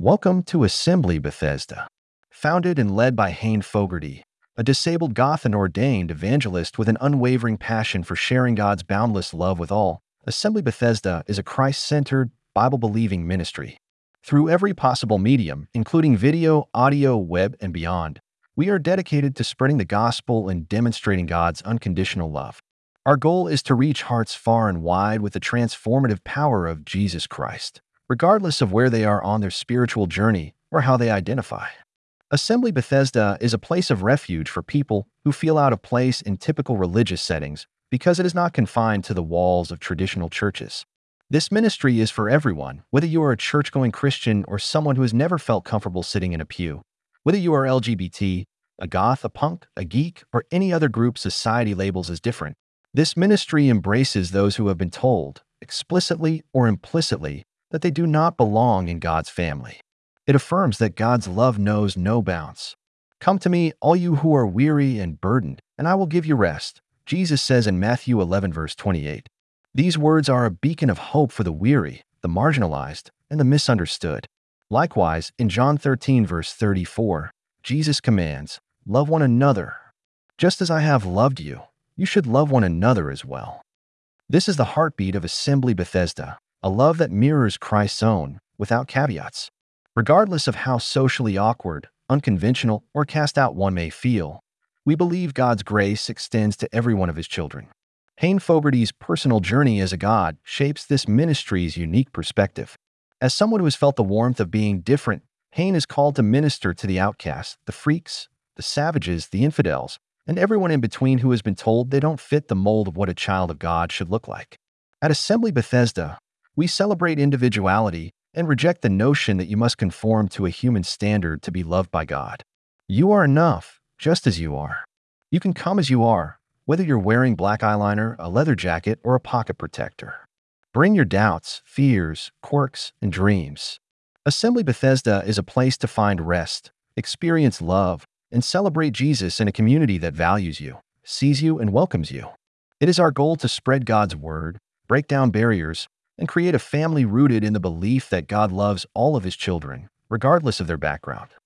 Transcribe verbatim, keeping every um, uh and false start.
Welcome to Assembly Bethesda. Founded and led by Hayne Fogarty, a disabled goth and ordained evangelist with an unwavering passion for sharing God's boundless love with all, Assembly Bethesda is a Christ-centered, Bible-believing ministry. Through every possible medium, including video, audio, web, and beyond, we are dedicated to spreading the gospel and demonstrating God's unconditional love. Our goal is to reach hearts far and wide with the transformative power of Jesus Christ, regardless of where they are on their spiritual journey or how they identify. Assembly Bethesda is a place of refuge for people who feel out of place in typical religious settings because it is not confined to the walls of traditional churches. This ministry is for everyone, whether you are a church-going Christian or someone who has never felt comfortable sitting in a pew. Whether you are L G B T, a goth, a punk, a geek, or any other group society labels as different, this ministry embraces those who have been told, explicitly or implicitly, that they do not belong in God's family. It affirms that God's love knows no bounds. "Come to me, all you who are weary and burdened, and I will give you rest," Jesus says in Matthew eleven, verse twenty-eight. These words are a beacon of hope for the weary, the marginalized, and the misunderstood. Likewise, in John thirteen, verse thirty-four, Jesus commands, "Love one another. Just as I have loved you, you should love one another as well." This is the heartbeat of Assembly Bethesda, a love that mirrors Christ's own, without caveats. Regardless of how socially awkward, unconventional, or cast out one may feel, we believe God's grace extends to every one of his children. Hayne Fogarty's personal journey as a God shapes this ministry's unique perspective. As someone who has felt the warmth of being different, Hayne is called to minister to the outcasts, the freaks, the savages, the infidels, and everyone in between who has been told they don't fit the mold of what a child of God should look like. At Assembly Bethesda, we celebrate individuality and reject the notion that you must conform to a human standard to be loved by God. You are enough, just as you are. You can come as you are, whether you're wearing black eyeliner, a leather jacket, or a pocket protector. Bring your doubts, fears, quirks, and dreams. Assembly Bethesda is a place to find rest, experience love, and celebrate Jesus in a community that values you, sees you, and welcomes you. It is our goal to spread God's word, break down barriers, and create a family rooted in the belief that God loves all of his children, regardless of their background.